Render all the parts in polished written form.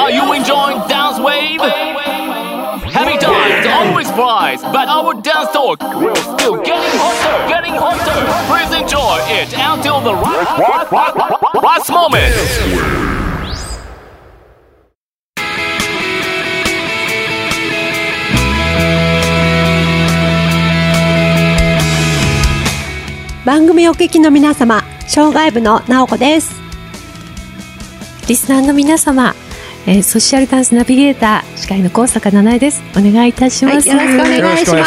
Are you enjoying Dance Wave? Happy times always flies, but our dance talk will still getting hotter. Please enjoy it until the last moment. 番組お聞きの皆様、障害部の直子です。 リスナーの皆様、ソーシャルダンスナビゲーター司会の高坂七重です。お願いいたします。 はい、よろしくお願いします。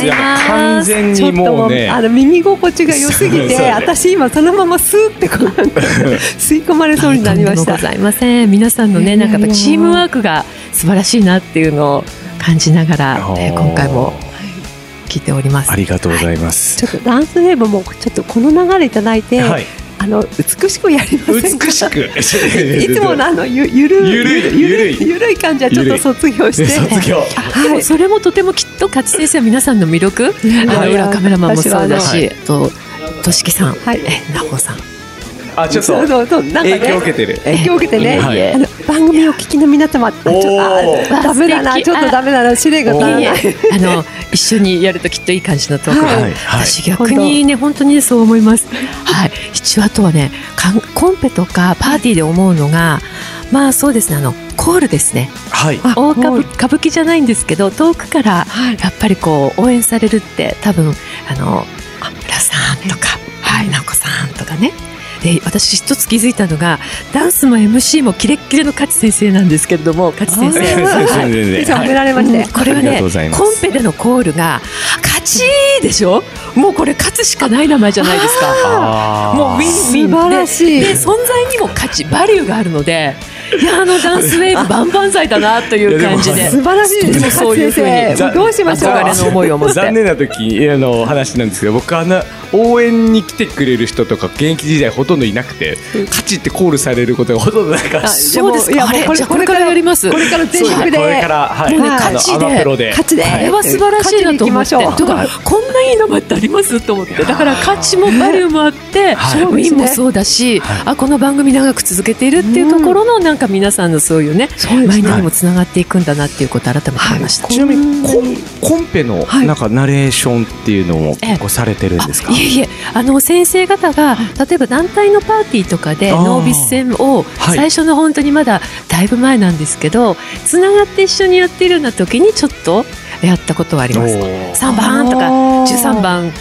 いや完全にもうね、 耳心地が良すぎて私今そのままスーってこう吸い込まれそうになりました。 とんでもございません。皆さんのね、なんかやっぱチームワークが素晴らしいなっていうのを感じながら、今回も聞いております。 ありがとうございます。 ちょっとダンスウェーブもちょっとこの流れいただいて、はい、美しくやりませんか。 美しくいつものゆるい感じはちょっと卒業してでもそれもとてもきっと勝先生は皆さんの魅力、裏カメラマンもそうだし、としきさん、なほさん、 ちょっと影響を受けてる。 影響を受けてね、番組を聞きの皆様、ダメだな、ちょっとダメだな、指令が足らない。 一緒にやるときっといい感じのトークが、私逆にね本当にそう思います。はい、一応あとはね、コンペとかパーティーで思うのが、まあそうですね、コールですね。はい、歌舞伎じゃないんですけど、遠くからやっぱりこう応援されるって、多分浦さんとか、直子さんとかね。で、私一つ気づいたのが、ダンスも MC もキレッキレの勝先生なんですけれども、勝先生褒められまして、 これはね、コンペでのコールが勝ちでしょ。もうこれ勝つしかない名前じゃないですか。もうウィンウィン素晴らしい。 で存在にも価値、バリューがあるので、いや、ダンスウェーブ万々歳だなという感じで、 素晴らしいですね。 そういうふうにどうしましょう。 憧れの思いを持って。 残念な時の話なんですけど、僕応援に来てくれる人とか現役時代ほとんどいなくて、勝ちってコールされることがほとんどないから。 そうですか。じゃあこれからやります。 これから全力で、 これから勝ちで、これは素晴らしいなと思って。とか、こんないい名前ってありますと思って。だから勝ちもバリューもあって、ウィンもそうだし、この番組長く続けているっていうところの、なんか皆さんのそういうね、マインドにもつながっていくんだなっていうことを改めて思いました。 ちなみにコンペのなんかナレーションっていうのも結構されてるんですか。 いえ、先生方が例えば団体のパーティーとかでノービス戦を最初の本当にまだだいぶ前なんですけど、つながって一緒にやっているような時にちょっとやったことはあります。3番とか13番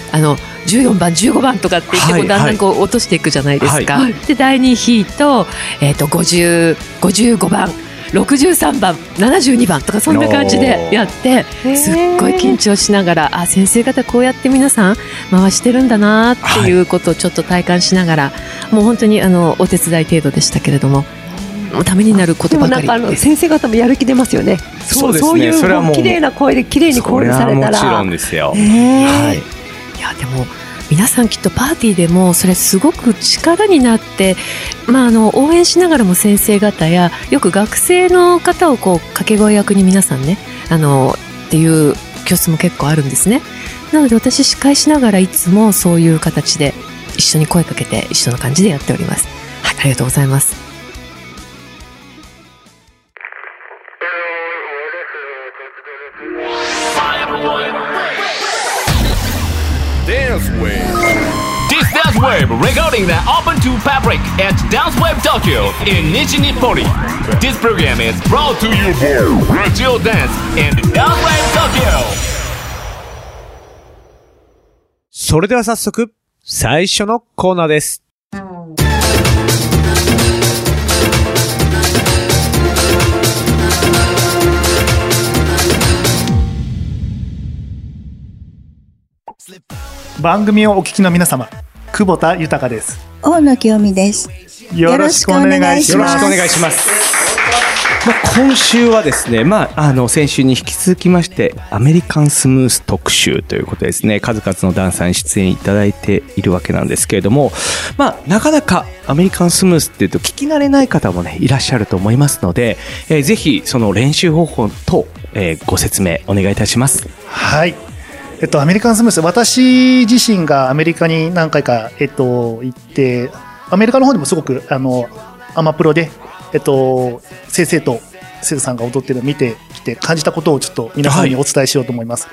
14番15番とかって言ってだんだんこう落としていくじゃないですか。で第2ヒート、55番63番72番とかそんな感じでやって、すっごい緊張しながら、先生方こうやって皆さん回してるんだなっていうことをちょっと体感しながら、もう本当にお手伝い程度でしたけれども、ためになることばかりです。 でもなんか先生方もやる気出ますよね。 そうですね。 そういう綺麗な声で綺麗にコールされたら、 それはもちろんですよ。 いやでも皆さんきっとパーティーでもそれすごく力になって、応援しながらも先生方やよく学生の方をこう掛け声役に皆さんねっていう教室も結構あるんですね。なので私司会しながらいつもそういう形で一緒に声かけて一緒の感じでやっております。はい、ありがとうございます。 This Dance Wave regarding the Open to Fabric at Dance Wave Tokyo in Nishi-Nippori. This program is brought to you by Radio Dance and Dance Wave Tokyo. それでは早速最初のコーナーです。 番組をお聞きの皆様、久保田豊です。 大野清美です。 よろしくお願いします。 よろしくお願いします。今週はですね、先週に引き続きましてアメリカンスムース特集ということですね、数々のダンサーに出演いただいているわけなんですけれども、なかなかアメリカンスムースっていうと聞き慣れない方もねいらっしゃると思いますので、ぜひその練習方法と、ご説明お願いいたします。 はい。アメリカンスムース、私自身がアメリカに何回か、行って、アメリカの方でもすごく、アマプロで、先生と生徒さんが踊ってるのを見てきて感じたことをちょっと皆さんにお伝えしようと思います。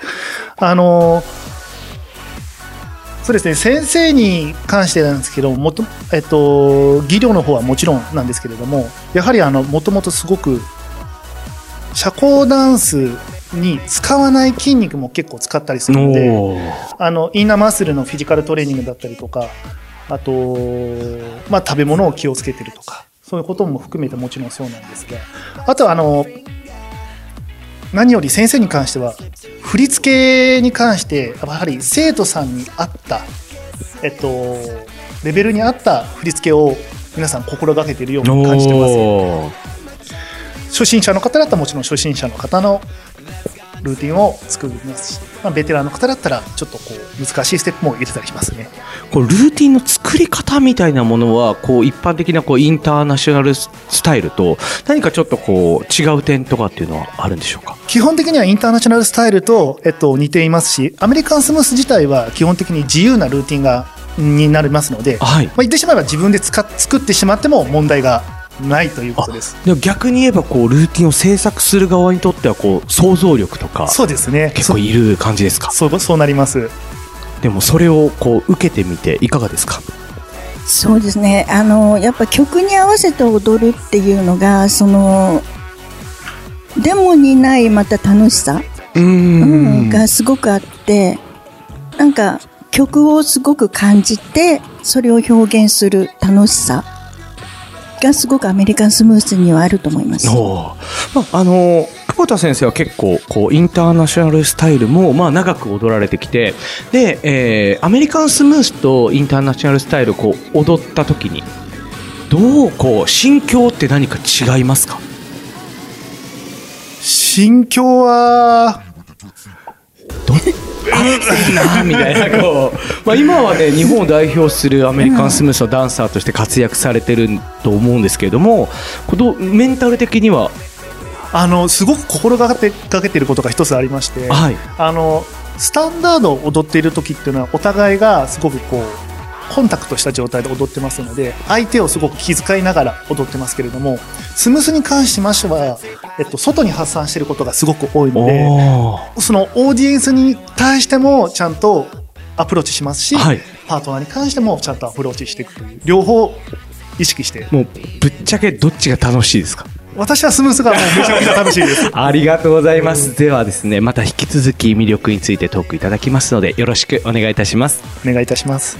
そうですね、先生に関してなんですけど技量の方はもちろんなんですけれども、やはりもともとすごく社交ダンスに使わない筋肉も結構使ったりするので、インナーマッスルのフィジカルトレーニングだったりとか、あと、食べ物を気をつけてるとか、そういうことも含めてもちろんそうなんですが、あと何より先生に関しては振り付けに関してやはり生徒さんに合った、レベルに合った振り付けを皆さん心がけているように感じてます。初心者の方だったらもちろん初心者の方のルーティンを作りますし、ベテランの方だったらちょっと難しいステップも入れたりしますね。 ルーティンの作り方みたいなものは一般的なインターナショナルスタイルと何かちょっと違う点とかっていうのはあるんでしょうか？ 基本的にはインターナショナルスタイルと、似ていますし、アメリカンスムース自体は基本的に自由なルーティンになりますので、言ってしまえば自分で作ってしまっても問題がないということです。 でも逆に言えばルーティンを制作する側にとっては想像力とかそうですね、 結構いる感じですか？ そうなります。 でもそれを受けてみていかがですか？ そうですね、やっぱ曲に合わせて踊るっていうのがデモにないまた楽しさがすごくあって、なんか曲をすごく感じてそれを表現する楽しさがすごくアメリカンスムースにはあると思います。 久保田先生は結構インターナショナルスタイルも長く踊られてきて、で、アメリカンスムースとインターナショナルスタイルを踊った時にどう心境って何か違いますか？ 心境はみたいな今はね日本を代表するアメリカンスムースのダンサーとして活躍されてると思うんですけれども、メンタル的にはすごく心がけていることが一つありまして、スタンダードを踊っている時っていうのはお互いがすごくコンタクトした状態で踊ってますので、相手をすごく気遣いながら踊ってますけれども、スムースに関しましては、外に発散していることがすごく多いので、そのオーディエンスに対してもちゃんとアプローチしますし、パートナーに関してもちゃんとアプローチしていくという両方意識して。 もうぶっちゃけどっちが楽しいですか？ 私はスムースがもうめちゃめちゃ楽しいですありがとうございます。ではですね、また引き続き魅力についてトークいただきますのでよろしくお願いいたします。 お願いいたします。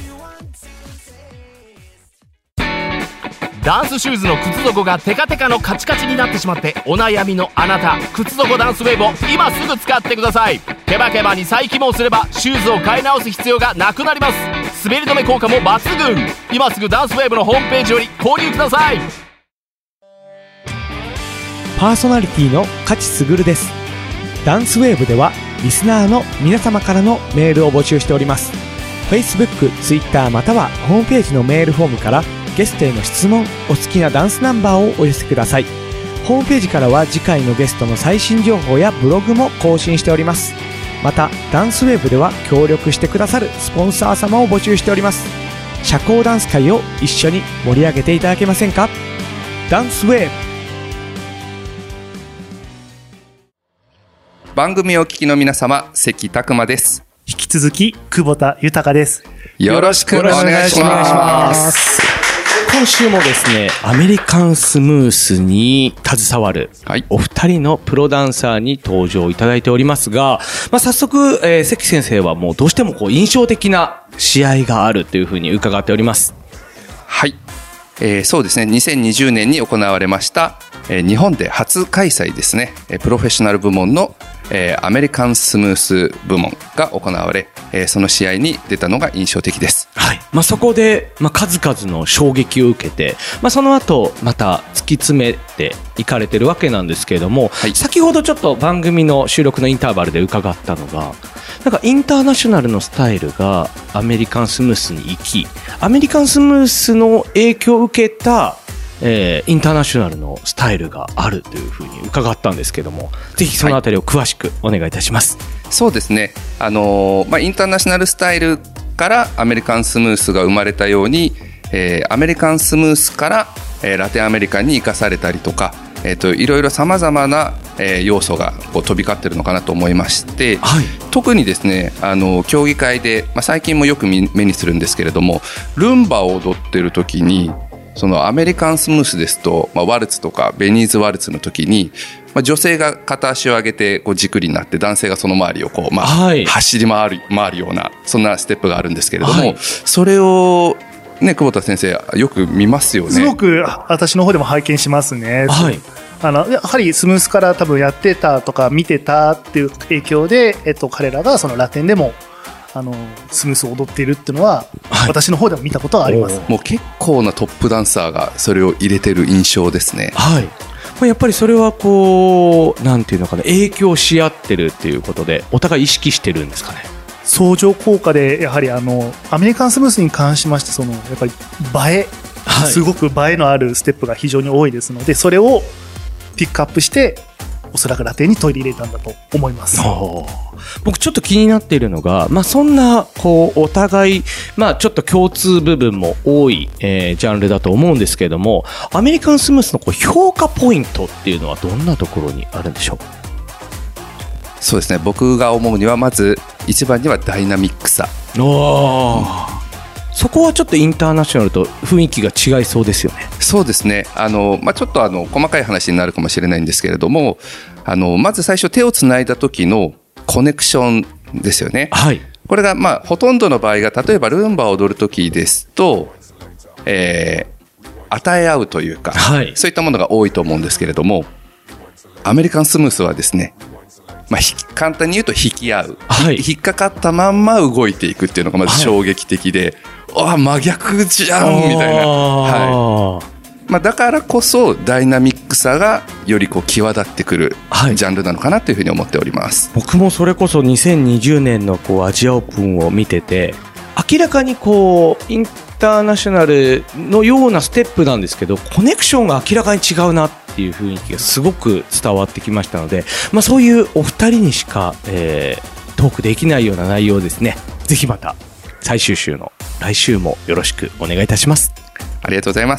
ダンスシューズの靴底がテカテカのカチカチになってしまってお悩みのあなた、靴底ダンスウェーブを今すぐ使ってください。ケバケバに再起毛すればシューズを買い直す必要がなくなります。滑り止め効果も抜群。今すぐダンスウェーブのホームページより購入ください。 パーソナリティの勝ち優です。ダンスウェーブではリスナーの皆様からのメールを募集しております。 Facebook、Twitter またはホームページのメールフォームからゲストへの質問、お好きなダンスナンバーをお寄せください。ホームページからは次回のゲストの最新情報やブログも更新しております。またダンスウェーブでは協力してくださるスポンサー様を募集しております。社交ダンス界を一緒に盛り上げていただけませんか？ダンスウェーブ。 番組をお聞きの皆様、関拓磨です。 引き続き久保田豊です。 よろしくお願いします。 今週もですね、アメリカンスムースに携わるお二人のプロダンサーに登場いただいておりますが、早速、関先生はもうどうしても印象的な試合があるというふうに伺っております。 はい、そうですね、2020年に行われました、日本で初開催ですね、プロフェッショナル部門のアメリカンスムース部門が行われ、その試合に出たのが印象的です。 はい、そこで、数々の衝撃を受けて、その後また突き詰めていかれてるわけなんですけれども、先ほどちょっと番組の収録のインターバルで伺ったのが、なんかインターナショナルのスタイルがアメリカンスムースに行き、アメリカンスムースの影響を受けたインターナショナルのスタイルがあるというふうに伺ったんですけども、ぜひそのあたりを詳しくお願いいたします。 そうですね、インターナショナルスタイルからアメリカンスムースが生まれたように、アメリカンスムースから、ラテンアメリカに生かされたりとか、 いろいろ様々な、要素がこう飛び交ってるのかなと思いまして、はい、特にですね競技会で、最近もよく目にするんですけれども、ルンバを踊ってる時にそのアメリカンスムースですと、ワルツとかベニーズワルツの時に、女性が片足を上げてこう軸になって男性がその周りをこう、はい、走り回るようなそんなステップがあるんですけれども、はい、それをね、久保田先生よく見ますよね。 すごく私の方でも拝見しますね。はい、やはりスムースから多分やってたとか見てたっていう影響で、彼らがそのラテンでもスムースを踊っているっていうのは、はい、私の方でも見たことはあります。 もう結構なトップダンサーがそれを入れてる印象ですね。 はい、やっぱりそれはこうなんていうのかな、影響し合ってるっていうことでお互い意識してるんですかね。 相乗効果でやはりアメリカンスムースに関しましてやっぱり映え、はい、すごく映えのあるステップが非常に多いですので、それをピックアップしておそらくラテンに取り入れたんだと思います。 僕ちょっと気になっているのが、そんなこうお互い、ちょっと共通部分も多い、ジャンルだと思うんですけれども、アメリカンスムースのこう評価ポイントっていうのはどんなところにあるんでしょう。 そうですね、僕が思うにはまず一番にはダイナミックさ。 そこはちょっとインターナショナルと雰囲気が違いそうですよね。 そうですね、ちょっと細かい話になるかもしれないんですけれども、まず最初手をつないだ時のコネクションですよね。はい、これがほとんどの場合が、例えばルンバを踊る時ですと、与え合うというか、はい、そういったものが多いと思うんですけれども、アメリカンスムースはですね、簡単に言うと引き合う、はい、引っかかったまんま動いていくっていうのがまず衝撃的で、はい、真逆じゃんみたいな、はい、だからこそダイナミックさがよりこう際立ってくるジャンルなのかなというふうに思っております。 僕もそれこそ2020年のこうアジアオープンを見てて、明らかにこうインターナショナルのようなステップなんですけど、コネクションが明らかに違うなっていう雰囲気がすごく伝わってきましたので、そういうお二人にしか、トークできないような内容ですね。ぜひまた最終週の来週もよろしくお願いいたします。 ありがとうございます。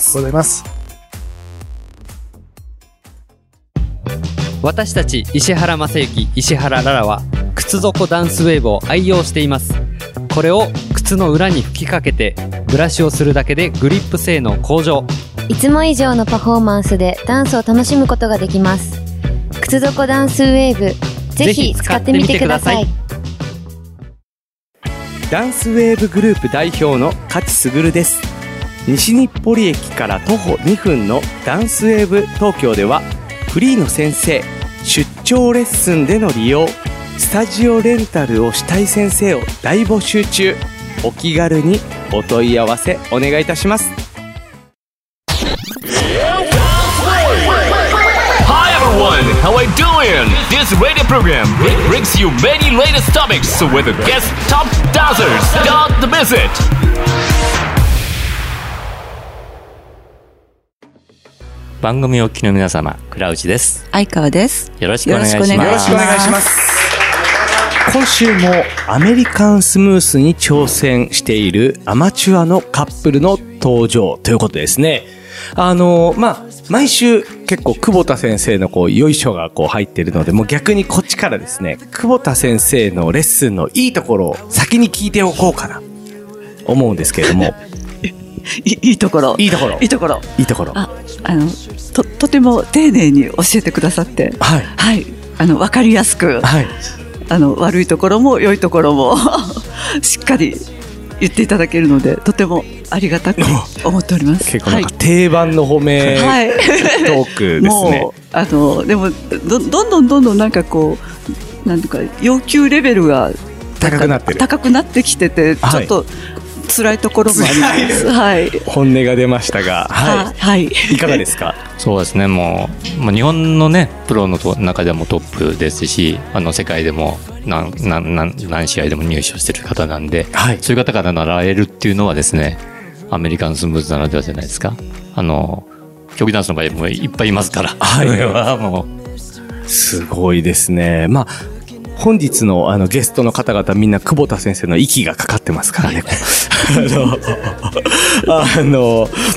私たち石原正幸、石原ララは靴底ダンスウェーブを愛用しています。これを靴の裏に吹きかけてブラシをするだけでグリップ性能向上。 いつも以上のパフォーマンスでダンスを楽しむことができます。靴底ダンスウェーブ、ぜひ使ってみてください。 ダンスウェーブグループ代表の勝卓です。西日暮里駅から徒歩2分のダンスウェーブ東京では、フリーの先生、出張レッスンでの利用、スタジオレンタルをしたい先生を大募集中。お気軽にお問い合わせお願いいたします。 Hi everyone, how are you doing? This radio program brings you many latest topics with guest top dancers. Don't miss it. 番組お聞きの皆様、倉内です。 相川です。 よろしくお願いします。 よろしくお願いします。今週もアメリカンスムースに挑戦しているアマチュアのカップルの登場ということですね。毎週結構久保田先生のこうよいしょがこう入っているので、もう逆にこっちからですね、久保田先生のレッスンのいいところを先に聞いておこうかな思うんですけれどもいいところとても丁寧に教えてくださって、はい、はい、分かりやすく、はい、悪いところも良いところもしっかり言っていただけるので、とてもありがたく思っております。 結構なんか定番の褒め、はい、トークですね。 もうでもどんどんなんかこうなんていうか要求レベルが高くなってきてて、ちょっと辛いところもあります。はい、 本音が出ましたが、はい、はい、いかがですか？ そうですね、もう日本のねプロの中でもトップですし、世界でも何試合でも入賞してる方なんで、はい、そういう方から習えるっていうのはですね、アメリカンスムーズならではじゃないですか。競技ダンスの場合もいっぱいいますから、はい、はもうすごいですね。本日のゲストの方々みんな久保田先生の息がかかってますからね。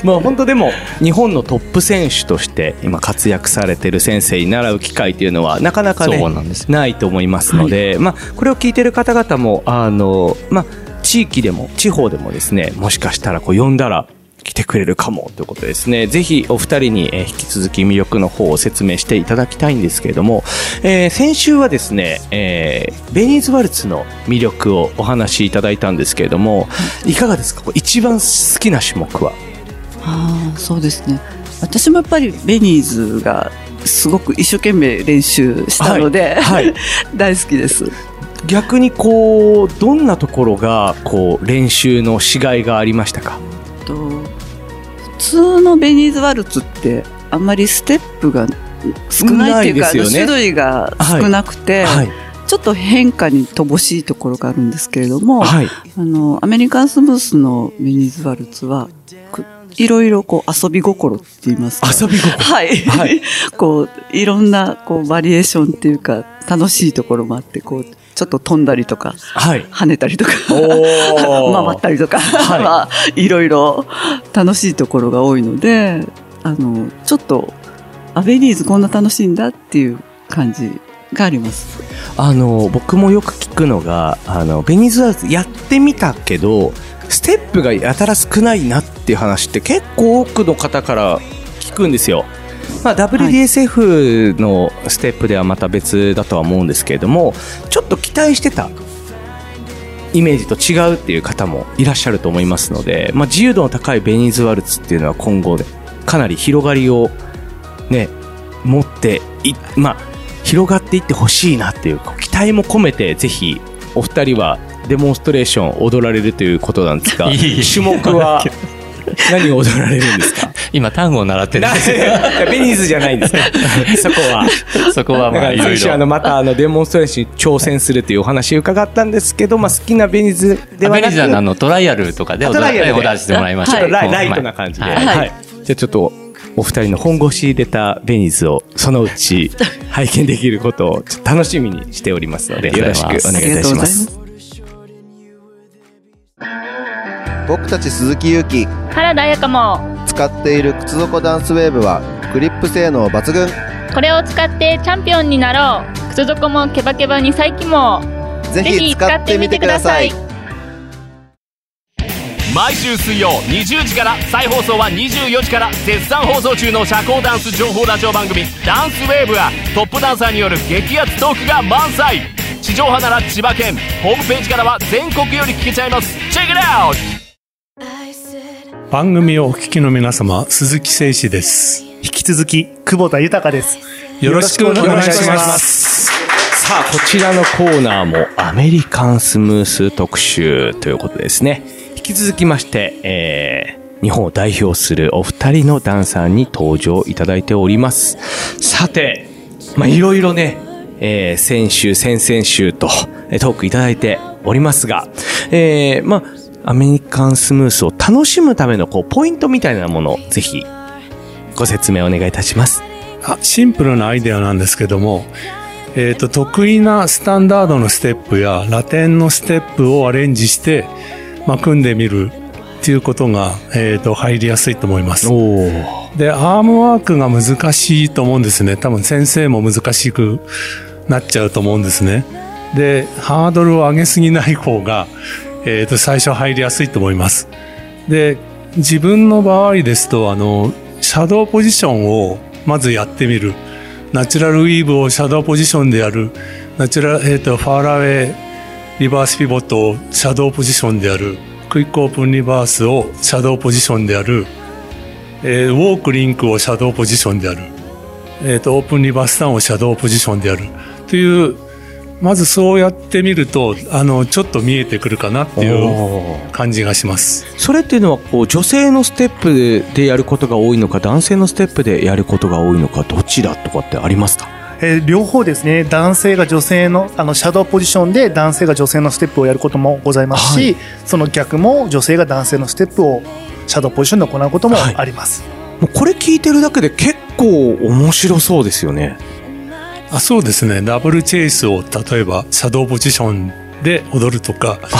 もう本当でも日本のトップ選手として今活躍されている先生に習う機会というのはなかなかねないと思いますので、まあ、これを聞いている方々もまあ、地域でも地方でもですね、もしかしたらこう呼んだら来てくれるかもということですね。ぜひお二人に引き続き魅力の方を説明していただきたいんですけれども、先週はですね、ベニーズワルツの魅力をお話しいただいたんですけれども、いかがですか？一番好きな種目は？ そうですね、私もやっぱりベニーズがすごく一生懸命練習したので、はいはい、大好きです。 逆にこうどんなところがこう練習のしがいがありましたか？ 普通のベニーズワルツってあんまりステップが少ないっていうか、種類が少なくて、はいはい、ちょっと変化に乏しいところがあるんですけれども、はい、アメリカンスムースのベニーズワルツはいろいろこう遊び心って言いますか、 遊び心、 はい、はい、こういろんなこうバリエーションっていうか楽しいところもあって、こうちょっと飛んだりとか、はい、跳ねたりとか回ったりとか、はい、まあいろいろ楽しいところが多いので、ちょっとベニーズこんな楽しいんだっていう感じがあります。 僕もよく聞くのがベニーズワルツやってみたけどステップがやたら少ないなっていう話って結構多くの方から聞くんですよ。まあ、WDSF のステップではまた別だとは思うんですけれども、ちょっと期待してたイメージと違うっていう方もいらっしゃると思いますので、まあ、自由度の高いベニーズワルツっていうのは今後でかなり広がりをね持ってまあ、広がっていってほしいなっていう期待も込めて、ぜひお二人はデモンストレーション踊られるということなんですが、種目は何を踊られるんですか？ 今単語を習ってるんですよ。 ベニーズじゃないんですか？そこはまあいろいろまたデモンストレーションに挑戦するというお話を伺ったんですけど、まあ、好きなベニーズではなく、 ベニーズはトライアルとかで踊らせてもらいました。 ちょっとライトな感じで、はいはい、じゃあちょっとお二人の本腰出たベニーズをそのうち拝見できることをちょっと楽しみにしておりますので、よろしくお願いいたします。 僕たち鈴木勇気、 原田彩香も使っている靴底ダンスウェーブはグリップ性能抜群。 これを使ってチャンピオンになろう。靴底もケバケバに再起もぜひ使ってみてください。 毎週水曜20時から再放送は24時から絶賛放送中の社交ダンス情報ラジオ番組ダンスウェーブはトップダンサーによる激アツトークが満載。地上波なら千葉県、ホームページからは全国より聞けちゃいます。チェックイットアウト。 番組をお聞きの皆様、鈴木誠志です。 引き続き久保田豊です。 よろしくお願いします。 さあ、こちらのコーナーもアメリカンスムース特集ということですね。引き続きまして、日本を代表するお二人のダンサーに登場いただいております。さて、まあ、いろいろね、先週先々週とトークいただいておりますが、まあアメリカンスムースを楽しむためのポイントみたいなものをぜひご説明お願いいたします。 シンプルなアイデアなんですけども、得意なスタンダードのステップやラテンのステップをアレンジして、まあ、組んでみるっていうことが、入りやすいと思います。で、アームワークが難しいと思うんですね。多分先生も難しくなっちゃうと思うんですね。で、ハードルを上げすぎない方が最初入りやすいと思います。で、自分の場合ですと、シャドウポジションをまずやってみる。ナチュラルウィーブをシャドウポジションでやる。ナチュラル、ファーラウェイ、リバースピボットをシャドウポジションでやる。クイックオープンリバースをシャドウポジションでやる。ウォークリンクをシャドウポジションでやる。オープンリバースターンをシャドウポジションでやる。という、まずそうやってみるとちょっと見えてくるかなっていう感じがします。 それっていうのは女性のステップでやることが多いのか、男性のステップでやることが多いのか、どちらとかってありますか？ 両方ですね。男性が女性のシャドウポジションで男性が女性のステップをやることもございますし、はい、その逆も女性が男性のステップをシャドウポジションで行うこともあります。 はい、もうこれ聞いてるだけで結構面白そうですよね。 そうですね。ダブルチェイスを例えばシャドウポジションで踊るとか、はい、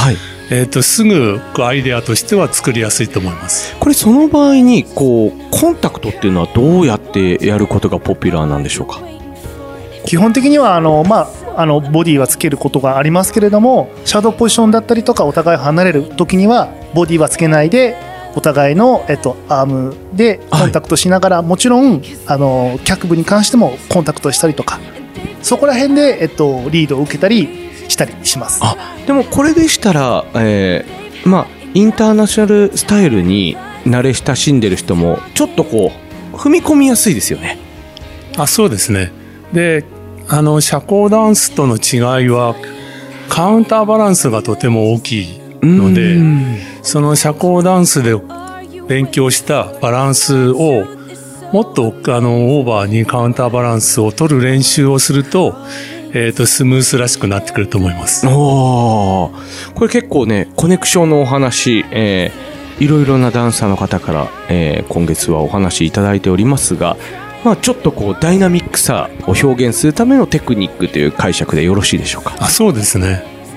すぐアイデアとしては作りやすいと思います。 これその場合にコンタクトっていうのはどうやってやることがポピュラーなんでしょうか？ 基本的にはボディはつけることがありますけれども、シャドーポジションだったりとかお互い離れる時にはボディはつけないでお互いの、アームでコンタクトしながら、もちろん脚部に関してもコンタクトしたりとか、そこら辺で、リードを受けたりしたりします。 でもこれでしたら、インターナショナルスタイルに慣れ親しんでる人もちょっと踏み込みやすいですよね。 そうですね。で、社交ダンスとの違いはカウンターバランスがとても大きいので、その社交ダンスで勉強したバランスをもっとオーバーにカウンターバランスを取る練習をすると、スムースらしくなってくると思います。 これ結構ね、コネクションのお話、いろいろなダンサーの方から、今月はお話いただいておりますが、ちょっとダイナミックさを表現するためのテクニックという解釈でよろしいでしょうか？ そうですね。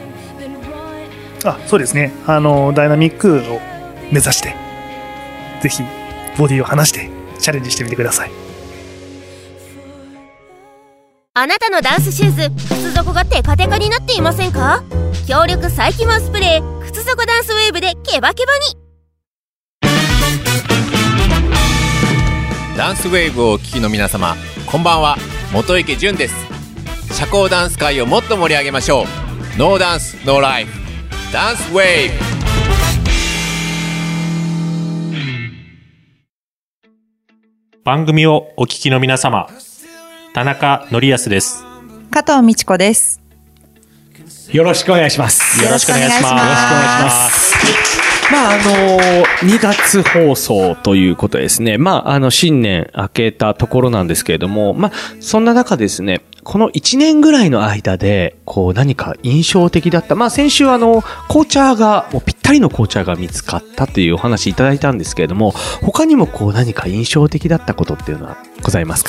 そうですね。ダイナミックを目指して、ぜひボディを離してチャレンジしてみてください。 あなたのダンスシューズ、靴底がテカテカになっていませんか？強力再起毛スプレー、靴底ダンスウェーブでケバケバに。 ダンスウェーブをお聞きの皆様、こんばんは。元池潤です。社交ダンス界をもっと盛り上げましょう。ノーダンスノーライフ、ダンスウェーブ。 番組をお聞きの皆様、田中則康です。 加藤美智子です。 よろしくお願いします。 よろしくお願いします。 2月放送ということですね。新年明けたところなんですけれども、そんな中ですね、この1年ぐらいの間で、何か印象的だった。先週紅茶が、もうぴったりの紅茶が見つかったというお話いただいたんですけれども、他にも何か印象的だったことっていうのはございますか？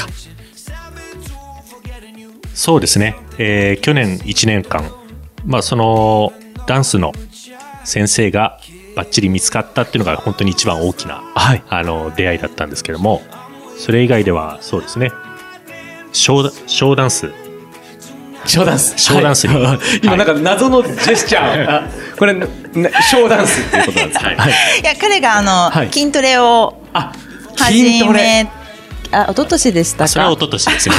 そうですね。去年1年間、そのダンスの先生がバッチリ見つかったっていうのが本当に一番大きな、出会いだったんですけども、それ以外ではそうですね、ショーダンスに、 今なんか謎のジェスチャーこれショーダンスっていうことなんですか？いや、彼が筋トレを始め、一昨年でしたか？ それは一昨年ですね。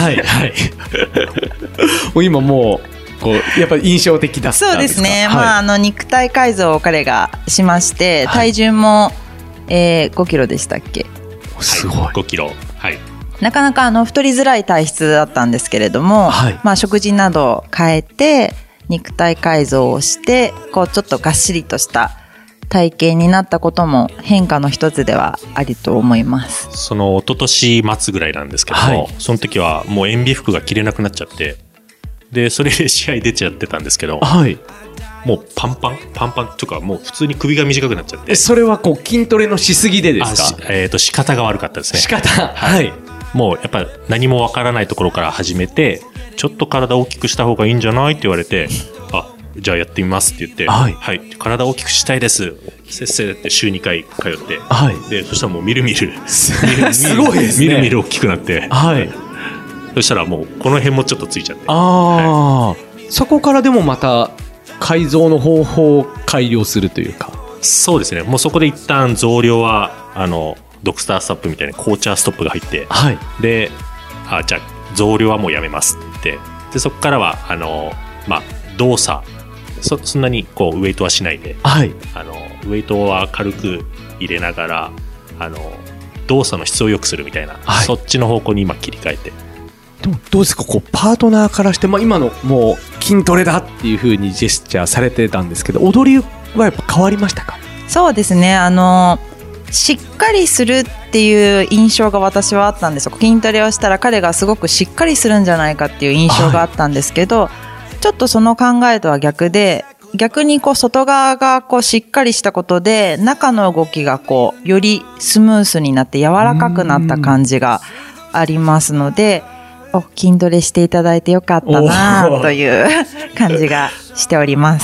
今もうやっぱり印象的だったんですか？ そうですね。肉体改造を彼がしまして、体重も、5キロでしたっけ？ すごい。 5キロ。はい。 なかなか太りづらい体質だったんですけれども、食事などを変えて肉体改造をして、ちょっとがっしりとした体型になったことも変化の一つではあると思います。 その一昨年末ぐらいなんですけども、その時はもう塩ビ服が着れなくなっちゃって、でそれで試合出ちゃってたんですけど、もうパンパンとか、もう普通に首が短くなっちゃって。 それは筋トレのしすぎでですか？ 仕方が悪かったですね。 仕方、 もうやっぱ何もわからないところから始めて、ちょっと体を大きくした方がいいんじゃないって言われて、じゃあやってみますって言って、体を大きくしたいです、せっせって週2回通って、でそしたらもうみるみるすごいですね。 みるみる大きくなって、そしたらもうこの辺もちょっとついちゃって、 そこからでもまた改造の方法を改良するというか。 そうですね。もうそこで一旦増量はドクターストップみたいな紅茶ストップが入って、でじゃあ増量はもうやめますって言って、でそこからは動作そんなにウェイトはしないで、ウェイトは軽く入れながら動作の質を良くするみたいな、そっちの方向に今切り替えて。 でもどうですか、パートナーからして、今のもう筋トレだっていう風にジェスチャーされてたんですけど、踊りはやっぱ変わりましたか？ そうですね。しっかりするっていう印象が私はあったんですよ。筋トレをしたら彼がすごくしっかりするんじゃないかっていう印象があったんですけど、ちょっとその考えとは逆で、逆に外側がしっかりしたことで、中の動きがよりスムースになって柔らかくなった感じがありますので、筋トレしていただいてよかったなという感じがしております。 で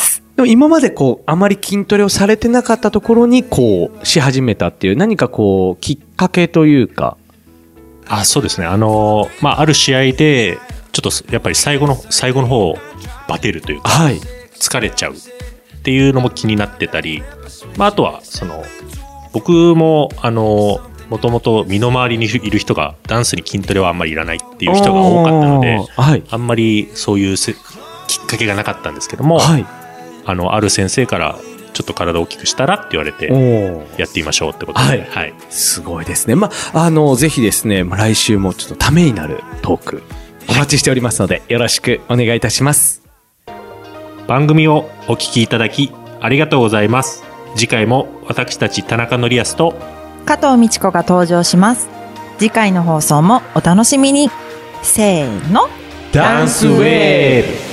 も今までこう、あまり筋トレをされてなかったところに、こう、し始めたっていう、何かこう、きっかけというか。 そうですね。ある試合で、ちょっとやっぱり最後の方、バテるというか、疲れちゃうっていうのも気になってたり、あとは、僕も、もともと身の回りにいる人がダンスに筋トレはあんまりいらないっていう人が多かったので、あんまりそういうきっかけがなかったんですけども、ある先生からちょっと体を大きくしたらって言われてやってみましょうってことで、 すごいですね。ぜひですね、来週もちょっとためになるトークお待ちしておりますので、よろしくお願いいたします。 番組をお聞きいただきありがとうございます。次回も私たち田中典康と加藤美智子が登場します。次回の放送もお楽しみに。せーの、 ダンスウェーブ。